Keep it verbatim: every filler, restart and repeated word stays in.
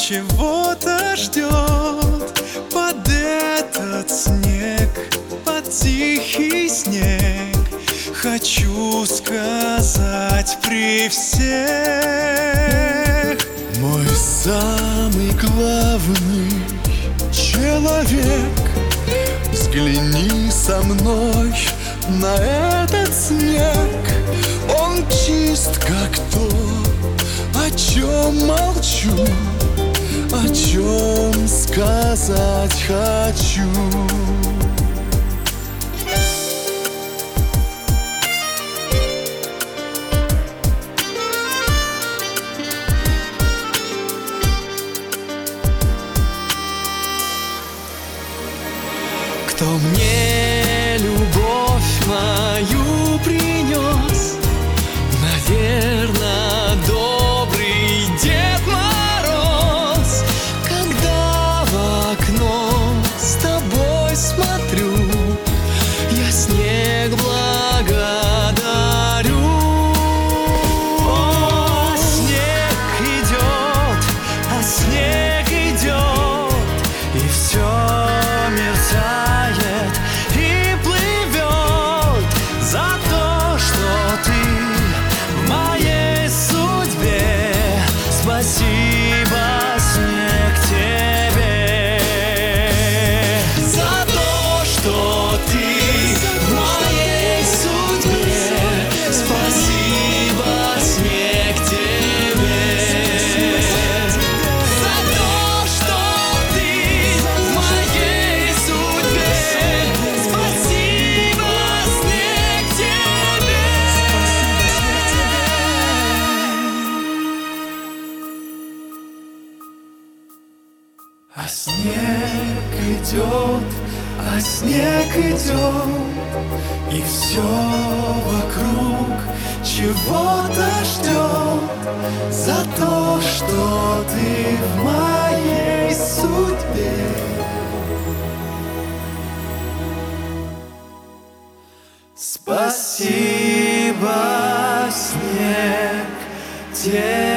чего-то ждет под этот снег, под тихий снег. Хочу сказать при всех: мой самый главный человек, взгляни со мной на этот снег. Он чист, как то, о чем молчу, о чем сказать хочу. Кто мне любовь мою принес? Наверно, добрый Дед Мороз. Когда в окно с тобой смотрю, я снег благодарю. О, снег идет, а снег идет, и все мерцает и плывет за то, что ты в моей судьбе. Спасибо, снег, тебе за то, что ты в моей судьбе. Спасибо, снег, тебе за то, что ты в моей судьбе. Спасибо, снег, тебе. А снег идет, а снег идет, и все вокруг чего-то ждет за то, что ты в моей судьбе. Спасибо, снег, тебе.